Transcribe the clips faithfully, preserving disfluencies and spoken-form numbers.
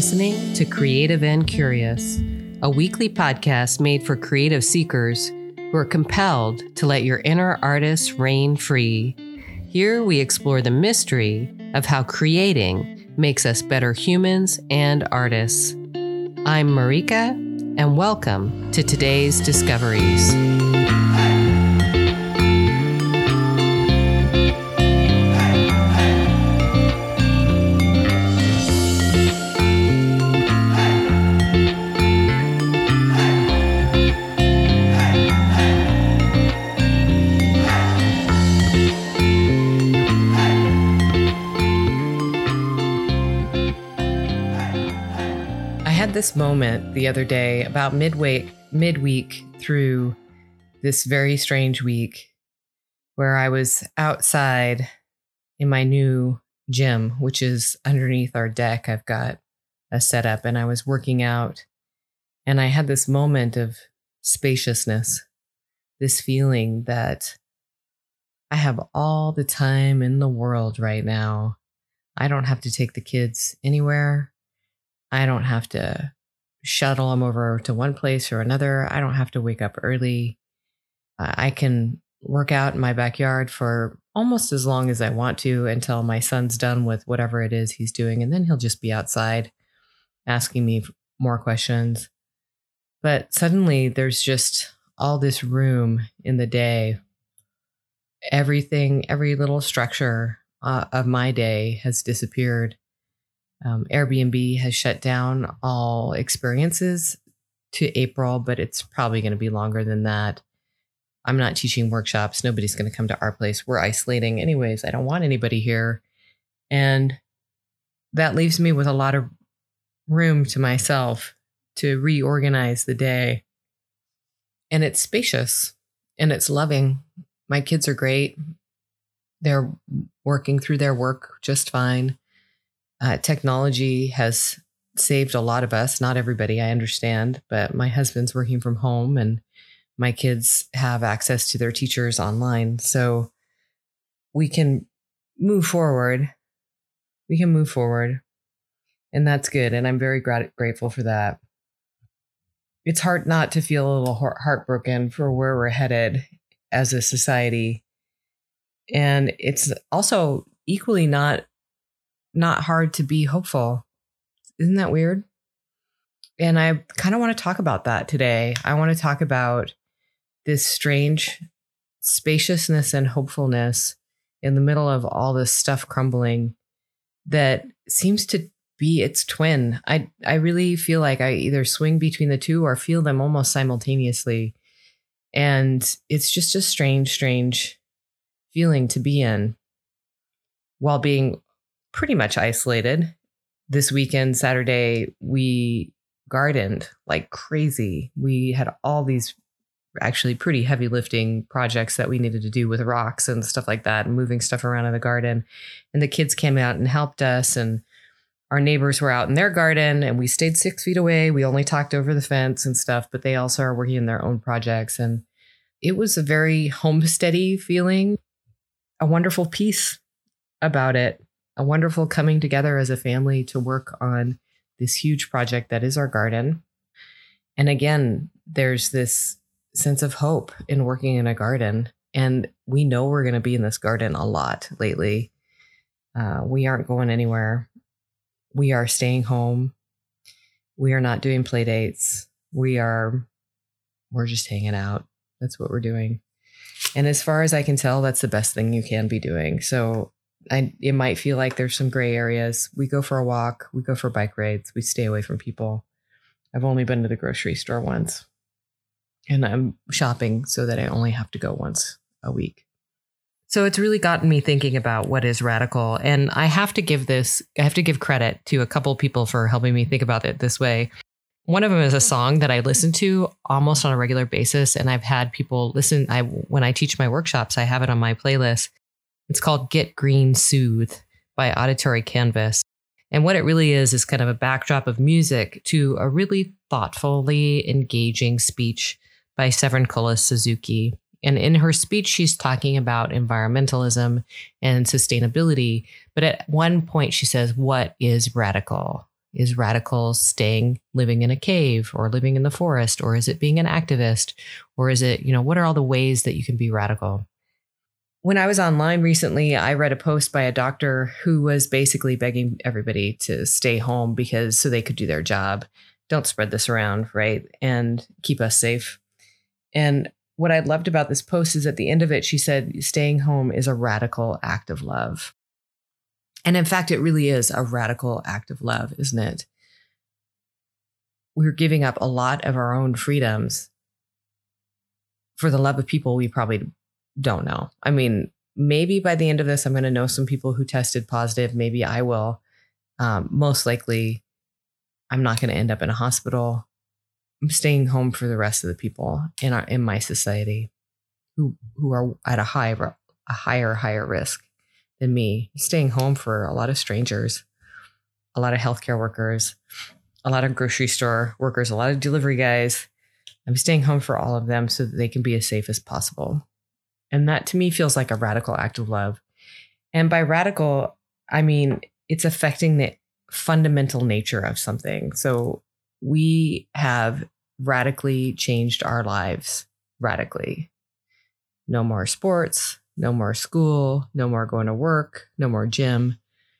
listening to Creative and Curious, a weekly podcast made for creative seekers who are compelled to let your inner artist reign free. Here we explore the mystery of how creating makes us better humans and artists. I'm Marika, and welcome to today's Discoveries. This moment the other day, about midway midweek through this very strange week, where I was outside in my new gym, which is underneath our deck. I've got a setup, and I was working out, and I had this moment of spaciousness, this feeling that I have all the time in the world right now. I don't have to take the kids anywhere. I don't have to shuttle them over to one place or another. I don't have to wake up early. Uh, I can work out in my backyard for almost as long as I want to until my son's done with whatever it is he's doing. And then he'll just be outside asking me more questions. But suddenly there's just all this room in the day. Everything, every little structure uh, of my day has disappeared. Um, Airbnb has shut down all experiences to April, but it's probably going to be longer than that. I'm not teaching workshops. Nobody's going to come to our place. We're isolating anyways. I don't want anybody here. And that leaves me with a lot of room to myself to reorganize the day. And it's spacious and it's loving. My kids are great. They're working through their work just fine. Uh, technology has saved a lot of us, not everybody, I understand, but my husband's working from home and my kids have access to their teachers online. So we can move forward. We can move forward. And that's good. And I'm very grat- grateful for that. It's hard not to feel a little heart- heartbroken for where we're headed as a society. And it's also equally not not hard to be hopeful. Isn't that weird? And I kind of want to talk about that today. I want to talk about this strange spaciousness and hopefulness in the middle of all this stuff crumbling that seems to be its twin. I, I really feel like I either swing between the two or feel them almost simultaneously. And it's just a strange, strange feeling to be in while being pretty much isolated. This weekend, Saturday, we gardened like crazy. We had all these actually pretty heavy lifting projects that we needed to do with rocks and stuff like that, and moving stuff around in the garden. And the kids came out and helped us, and our neighbors were out in their garden, and we stayed six feet away. We only talked over the fence and stuff, but they also are working in their own projects. And it was a very homesteady feeling, a wonderful peace about it. A wonderful coming together as a family to work on this huge project that is our garden. And again, there's this sense of hope in working in a garden. And we know we're going to be in this garden a lot lately. Uh, we aren't going anywhere. We are staying home. We are not doing play dates. We are, we're just hanging out. That's what we're doing. And as far as I can tell, that's the best thing you can be doing. So I, it might feel like there's some gray areas. We go for a walk. We go for bike rides. We stay away from people. I've only been to the grocery store once. And I'm shopping so that I only have to go once a week. So it's really gotten me thinking about what is radical. And I have to give this, I have to give credit to a couple people for helping me think about it this way. One of them is a song that I listen to almost on a regular basis. And I've had people listen. I when I teach my workshops, I have it on my playlist. It's called Get Green Soothe by Auditory Canvas. And what it really is, is kind of a backdrop of music to a really thoughtfully engaging speech by Severin Kulas Suzuki. And in her speech, she's talking about environmentalism and sustainability. But at one point, she says, what is radical? Is radical staying, living in a cave or living in the forest? Or is it being an activist? Or is it, you know, what are all the ways that you can be radical? When I was online recently, I read a post by a doctor who was basically begging everybody to stay home because so they could do their job. Don't spread this around, right? And keep us safe. And what I loved about this post is at the end of it, she said, staying home is a radical act of love. And in fact, it really is a radical act of love, isn't it? We're giving up a lot of our own freedoms for the love of people we probably don't know. I mean, maybe by the end of this, I'm going to know some people who tested positive. Maybe I will. Um, most likely, I'm not going to end up in a hospital. I'm staying home for the rest of the people in our in my society who who are at a high a higher higher risk than me. Staying home for a lot of strangers, a lot of healthcare workers, a lot of grocery store workers, a lot of delivery guys. I'm staying home for all of them so that they can be as safe as possible. And that to me feels like a radical act of love. And by radical, I mean, it's affecting the fundamental nature of something. So we have radically changed our lives, radically. No more sports, no more school, no more going to work, no more gym.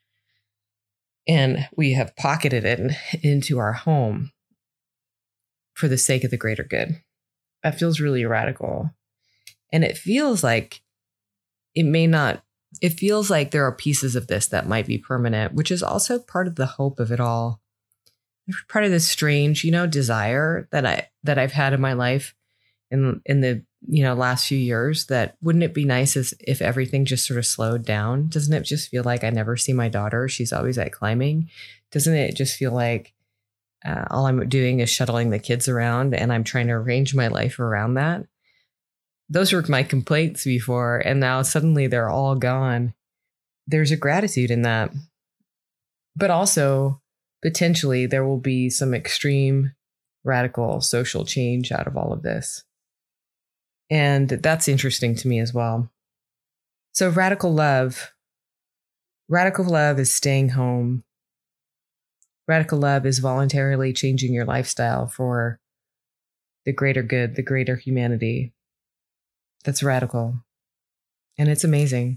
And we have pocketed it into our home for the sake of the greater good. That feels really radical. And it feels like it may not, it feels like there are pieces of this that might be permanent, which is also part of the hope of it all. Part of this strange, you know, desire that I, that I've had in my life in, in the, you know, last few years, that wouldn't it be nice as if everything just sort of slowed down? Doesn't it just feel like I never see my daughter? She's always at climbing. Doesn't it just feel like uh, all I'm doing is shuttling the kids around and I'm trying to arrange my life around that? Those were my complaints before, and now suddenly they're all gone. There's a gratitude in that. But also, potentially, there will be some extreme, radical social change out of all of this. And that's interesting to me as well. So radical love. Radical love is staying home. Radical love is voluntarily changing your lifestyle for the greater good, the greater humanity. That's radical. And it's amazing.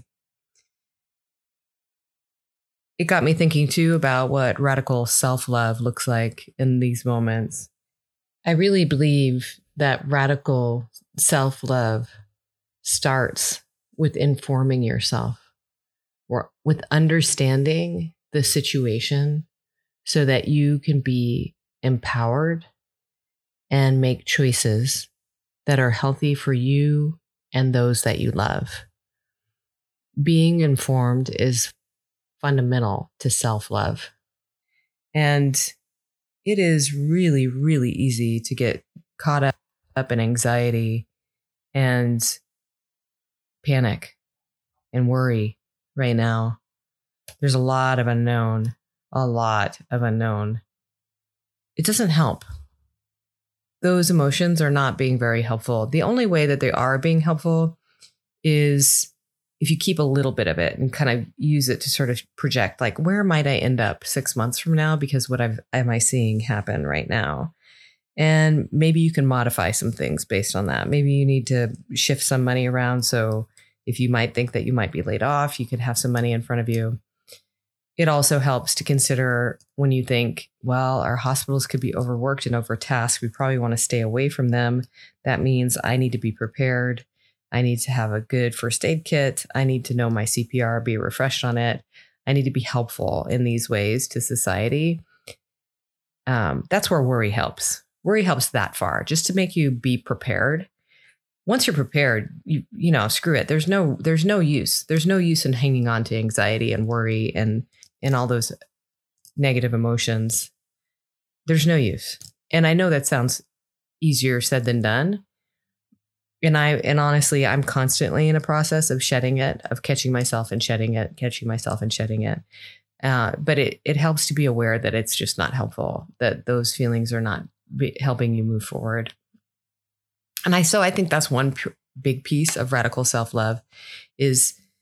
It got me thinking too about what radical self-love looks like in these moments. I really believe that radical self-love starts with informing yourself or with understanding the situation so that you can be empowered and make choices that are healthy for you and those that you love. Being informed is fundamental to self-love. And it is really, really easy to get caught up, up in anxiety and panic and worry right now. There's a lot of unknown, a lot of unknown. It doesn't help. Those emotions are not being very helpful. The only way that they are being helpful is if you keep a little bit of it and kind of use it to sort of project, like, where might I end up six months from now? Because what I've, am I seeing happen right now? And maybe you can modify some things based on that. Maybe you need to shift some money around. So if you might think that you might be laid off, you could have some money in front of you. It also helps to consider when you think, well, our hospitals could be overworked and overtasked. We probably want to stay away from them. That means I need to be prepared. I need to have a good first aid kit. I need to know my C P R, be refreshed on it. I need to be helpful in these ways to society. Um, that's where worry helps. Worry helps that far, just to make you be prepared. Once you're prepared, you you know, screw it. There's no there's no use. There's no use in hanging on to anxiety and worry and and all those negative emotions. There's no use. And I know that sounds easier said than done. And I, and honestly, I'm constantly in a process of shedding it, of catching myself and shedding it, catching myself and shedding it. Uh, but it, it helps to be aware that it's just not helpful, that those feelings are not be helping you move forward. And I, so I think that's one p- big piece of radical self-love is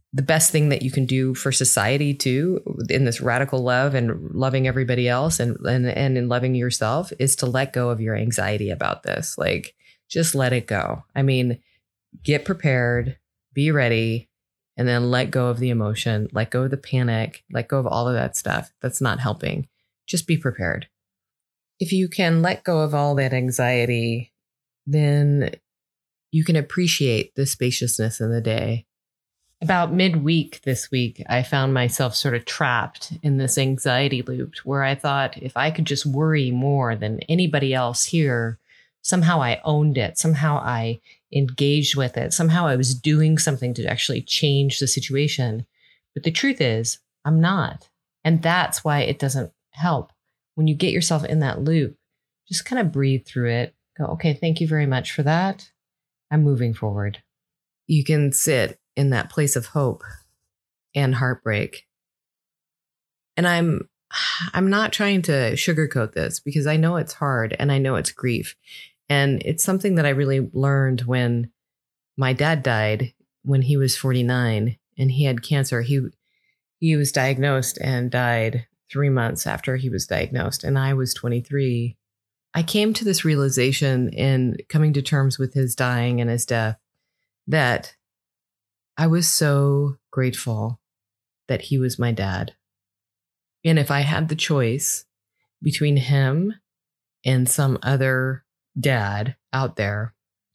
the best thing that you can do for society too, in this radical love and loving everybody else and, and, and in loving yourself, is to let go of your anxiety about this. Like, just let it go. I mean, get prepared, be ready, and then let go of the emotion, let go of the panic, let go of all of that stuff. That's not helping. Just be prepared. If you can let go of all that anxiety, then you can appreciate the spaciousness in the day. About midweek this week, I found myself sort of trapped in this anxiety loop where I thought if I could just worry more than anybody else here, somehow I owned it. Somehow I engaged with it. Somehow I was doing something to actually change the situation. But the truth is, I'm not. And that's why it doesn't help. When you get yourself in that loop, just kind of breathe through it. Go, okay, thank you very much for that. I'm moving forward. You can sit in that place of hope and heartbreak. And I'm I'm not trying to sugarcoat this because I know it's hard and I know it's grief. And it's something that I really learned when my dad died when he was forty-nine and he had cancer. He he was diagnosed and died three months after he was diagnosed, and I was twenty-three. I came to this realization in coming to terms with his dying and his death that I was so grateful that he was my dad. And if I had the choice between him and some other dad out there,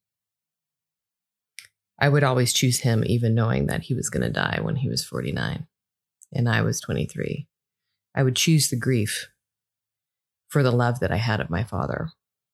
I would always choose him, even knowing that he was going to die when he was forty-nine and I was twenty-three. I would choose the grief for the love that I had of my father.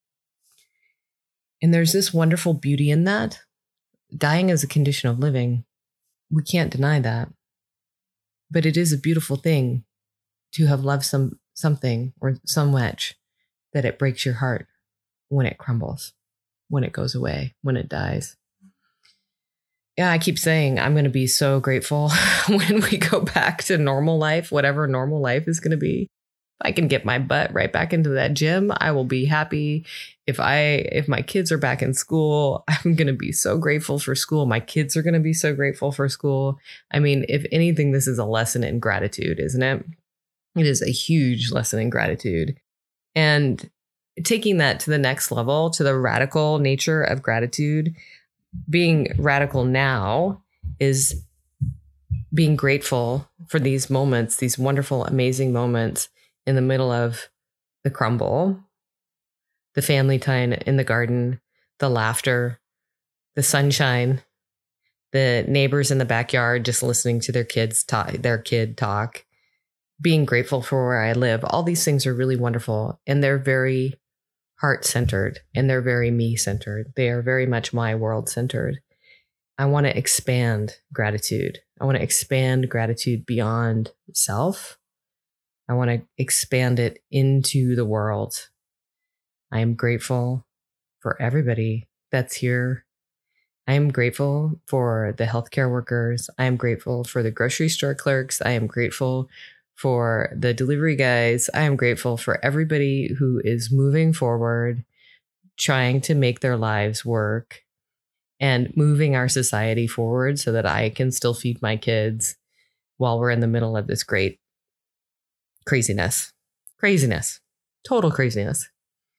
And there's this wonderful beauty in that. Dying is a condition of living. We can't deny that. But it is a beautiful thing to have loved some something or so much that it breaks your heart when it crumbles, when it goes away, when it dies. Yeah, I keep saying I'm going to be so grateful when we go back to normal life, whatever normal life is going to be. If I can get my butt right back into that gym, I will be happy. If I, if my kids are back in school, I'm going to be so grateful for school. My kids are going to be so grateful for school. I mean, if anything, this is a lesson in gratitude, isn't it? It is a huge lesson in gratitude. And taking that to the next level, to the radical nature of gratitude, being radical now is being grateful for these moments, these wonderful, amazing moments in the middle of the crumble, the family time in the garden, the laughter, the sunshine, the neighbors in the backyard just listening to their kids talk, their kid talk, being grateful for where I live. All these things are really wonderful, and they're very heart-centered, and they're very me-centered. They are very much my world-centered. I want to expand gratitude. I want to expand gratitude beyond self. I want to expand it into the world. I am grateful for everybody that's here. I am grateful for the healthcare workers. I am grateful for the grocery store clerks. I am grateful for the delivery guys. I am grateful for everybody who is moving forward, trying to make their lives work and moving our society forward so that I can still feed my kids while we're in the middle of this great craziness, craziness, total craziness.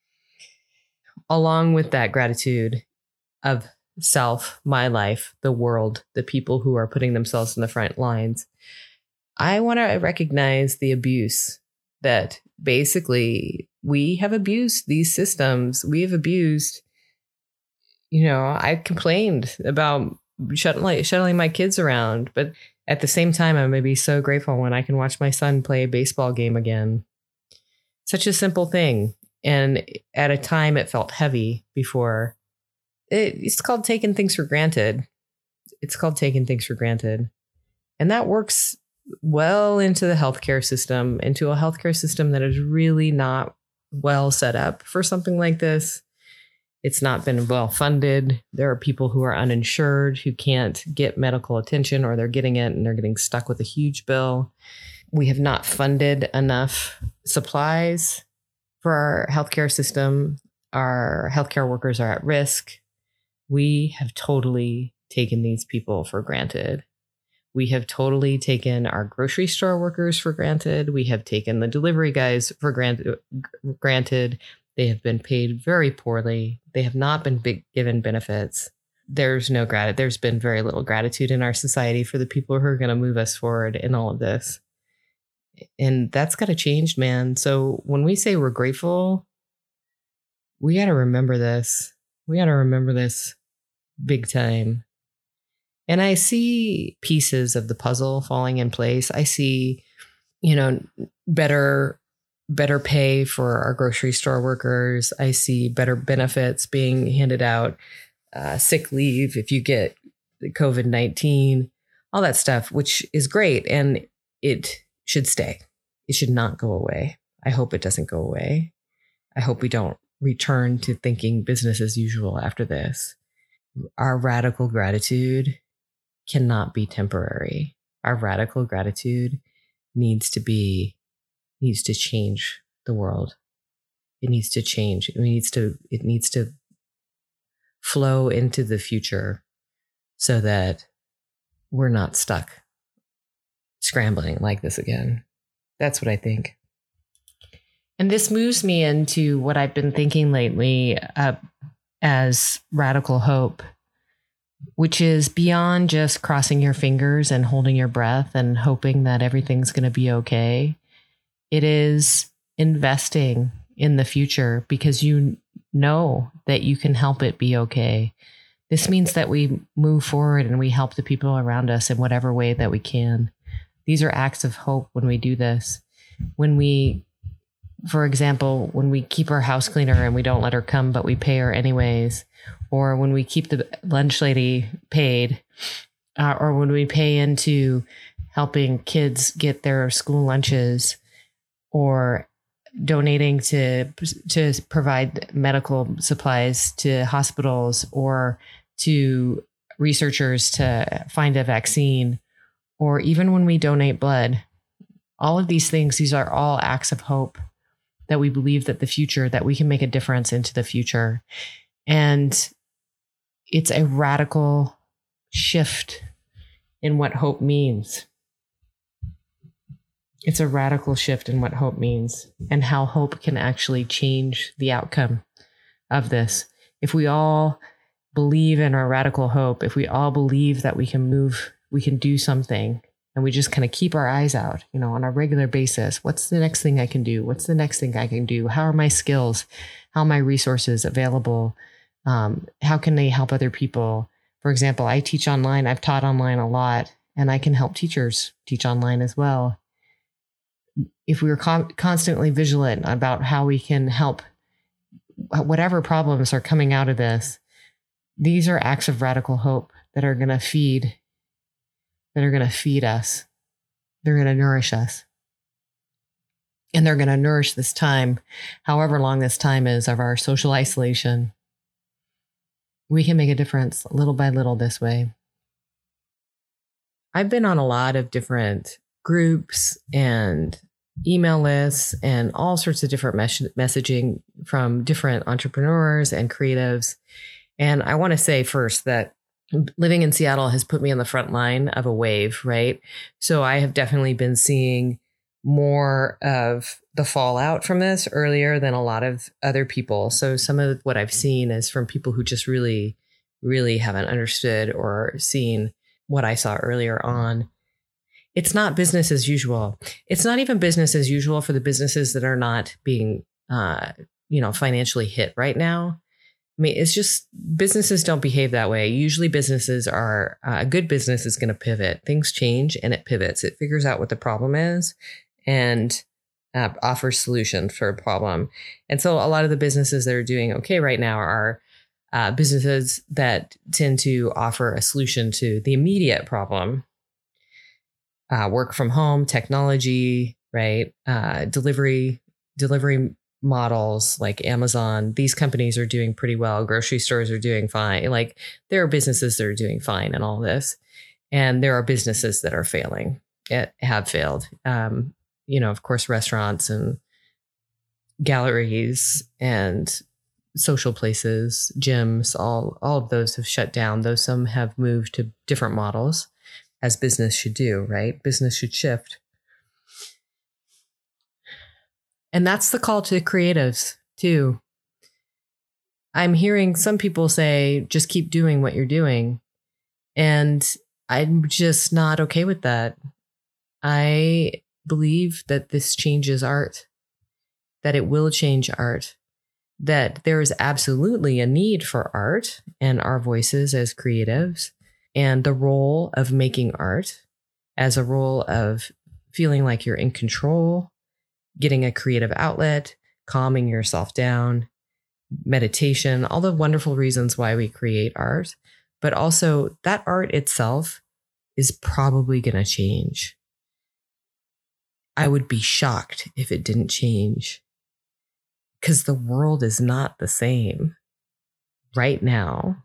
Along with that gratitude of self, my life, the world, the people who are putting themselves in the front lines, I want to recognize the abuse that basically we have abused these systems. We have abused, you know, I complained about shuttling, shuttling my kids around, but at the same time, I'm going to be so grateful when I can watch my son play a baseball game again. Such a simple thing. And at a time it felt heavy before. It, it's called taking things for granted. It's called taking things for granted. And that works well into the healthcare system, into a healthcare system that is really not well set up for something like this. It's not been well funded. There are people who are uninsured, who can't get medical attention, or they're getting it and they're getting stuck with a huge bill. We have not funded enough supplies for our healthcare system. Our healthcare workers are at risk. We have totally taken these people for granted. We have totally taken our grocery store workers for granted. We have taken the delivery guys for granted. Granted, they have been paid very poorly. They have not been big, given benefits. There's no gratitude. There's been very little gratitude in our society for the people who are going to move us forward in all of this. And that's got to change, man. So when we say we're grateful, we got to remember this. We got to remember this big time. And I see pieces of the puzzle falling in place. I see, you know, better better pay for our grocery store workers. I see better benefits being handed out, uh, sick leave if you get COVID nineteen, all that stuff, which is great. And it should stay. It should not go away. I hope it doesn't go away. I hope we don't return to thinking business as usual after this. Our radical gratitude cannot be temporary. Our radical gratitude needs to be, needs to change the world. It needs to change. It needs to, it needs to flow into the future so that we're not stuck scrambling like this again. That's what I think. And this moves me into what I've been thinking lately uh, as radical hope, which is beyond just crossing your fingers and holding your breath and hoping that everything's going to be okay. It is investing in the future because you know that you can help it be okay. This means that we move forward and we help the people around us in whatever way that we can. These are acts of hope when we do this. When we, for example, when we keep our house cleaner and we don't let her come, but we pay her anyways, or when we keep the lunch lady paid, uh, or when we pay into helping kids get their school lunches, or donating to to provide medical supplies to hospitals or to researchers to find a vaccine, or even when we donate blood. All of these things, these are all acts of hope that we believe that the future, that we can make a difference into the future. And it's a radical shift in what hope means. It's a radical shift in what hope means and how hope can actually change the outcome of this. If we all believe in our radical hope, if we all believe that we can move, we can do something, and we just kind of keep our eyes out, you know, on a regular basis. What's the next thing I can do? What's the next thing I can do? How are my skills? How are my resources available? Um, how can they help other people? For example, I teach online. I've taught online a lot, and I can help teachers teach online as well. If we were con- constantly vigilant about how we can help whatever problems are coming out of this, these are acts of radical hope that are going to feed, that are going to feed us. They're going to nourish us. And they're going to nourish this time, however long this time is of our social isolation. We can make a difference little by little this way. I've been on a lot of different groups and email lists and all sorts of different mes- messaging from different entrepreneurs and creatives. And I want to say first that living in Seattle has put me on the front line of a wave, right? So I have definitely been seeing more of the fallout from this earlier than a lot of other people. So some of what I've seen is from people who just really, really haven't understood or seen what I saw earlier on. It's not business as usual. It's not even business as usual for the businesses that are not being, uh, you know, financially hit right now. I mean, it's just businesses don't behave that way. Usually businesses are, uh, a good business is going to pivot. Things change and it pivots. It figures out what the problem is and uh, offers solutions for a problem. And so a lot of the businesses that are doing okay right now are uh, businesses that tend to offer a solution to the immediate problem. Uh, work from home, technology, right? Uh, delivery, delivery models like Amazon. These companies are doing pretty well. Grocery stores are doing fine. Like there are businesses that are doing fine in all this. And there are businesses that are failing, it, have failed. Um, you know, of course, restaurants and galleries and social places, gyms, all, all of those have shut down, though some have moved to different models. as business should do, right? Business should shift. And that's the call to creatives too. I'm hearing some people say, just keep doing what you're doing. And I'm just not okay with that. I believe that this changes art, that it will change art, that there is absolutely a need for art and our voices as creatives, and the role of making art as a role of feeling like you're in control, getting a creative outlet, calming yourself down, meditation, all the wonderful reasons why we create art. But also that art itself is probably going to change. I would be shocked if it didn't change, because the world is not the same right now.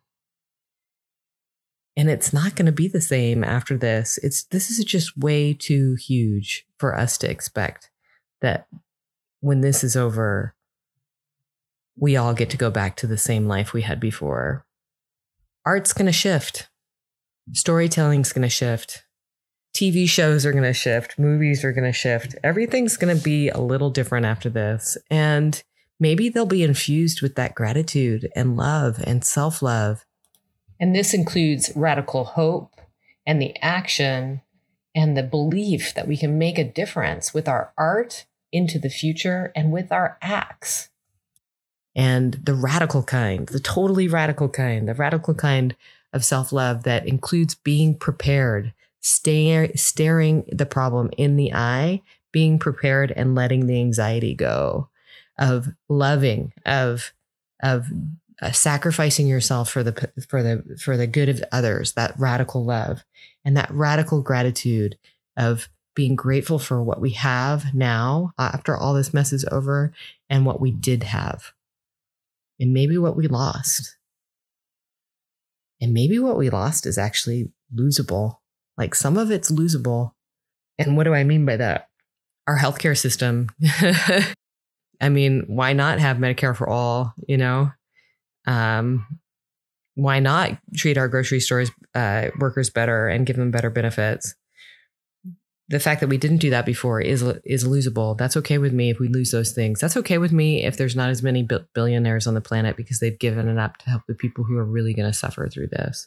And it's not going to be the same after this. It's this is just way too huge for us to expect that when this is over, we all get to go back to the same life we had before. Art's going to shift. Storytelling's going to shift. T V shows are going to shift. Movies are going to shift. Everything's going to be a little different after this. And maybe they'll be infused with that gratitude and love and self-love. And this includes radical hope and the action and the belief that we can make a difference with our art into the future and with our acts. And the radical kind, the totally radical kind, the radical kind of self-love that includes being prepared, stare, staring the problem in the eye, being prepared and letting the anxiety go, of loving, of, of uh, sacrificing yourself for the, for the, for the good of others, that radical love, and that radical gratitude of being grateful for what we have now after all this mess is over and what we did have. And maybe what we lost. And maybe what we lost is actually losable. Like some of it's losable. And what do I mean by that? Our healthcare system. I mean, why not have Medicare for all, you know? Um, why not treat our grocery stores uh, workers better and give them better benefits? The fact that we didn't do that before is is losable. That's okay with me if we lose those things. That's okay with me if there's not as many billionaires on the planet because they've given it up to help the people who are really going to suffer through this.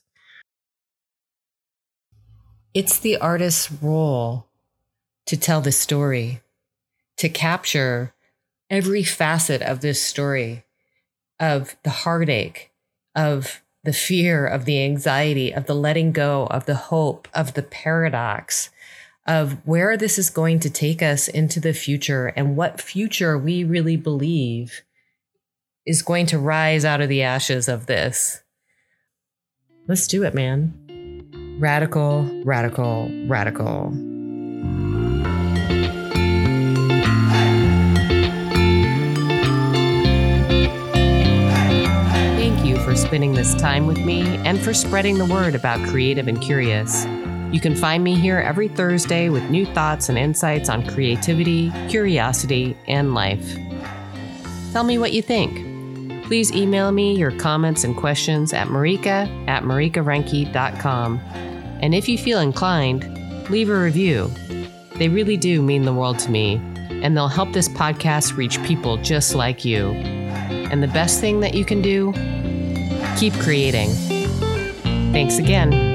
It's the artist's role to tell the story, to capture every facet of this story, of the heartache, of the fear, of the anxiety, of the letting go, of the hope, of the paradox, of where this is going to take us into the future and what future we really believe is going to rise out of the ashes of this. Let's do it, man. Radical, radical, radical. Thank you for spending this time with me and for spreading the word about Creative and Curious. You can find me here every Thursday with new thoughts and insights on creativity, curiosity, and life. Tell me what you think. Please email me your comments and questions at marika at marika renke dot com. And if you feel inclined, leave a review. They really do mean the world to me, and they'll help this podcast reach people just like you. And the best thing that you can do, keep creating. Thanks again.